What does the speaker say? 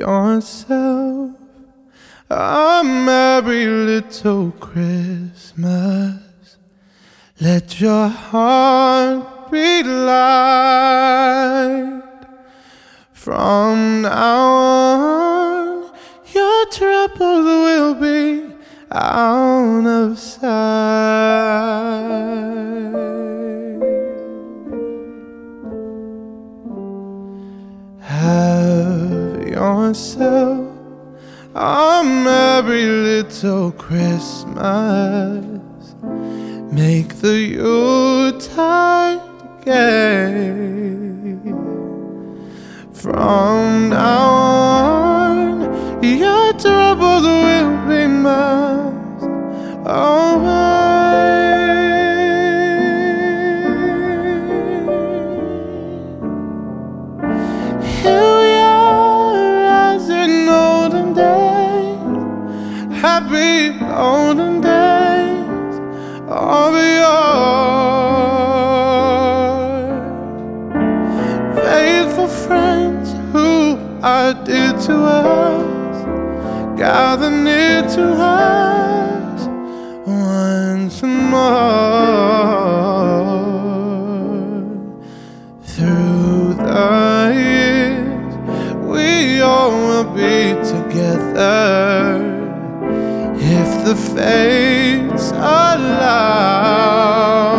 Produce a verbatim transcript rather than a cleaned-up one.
yourself a merry little Christmas. Let your heart be light. From now on, your troubles will be out of sight. Have yourself a merry little Christmas. Make the Yuletide gay. From now on, your troubles will be miles away. Here we are as in olden days, happy olden days of yore. Faithful friends who are dear to us, gather near to us once more. Through the years, we all will be together if the fates allow.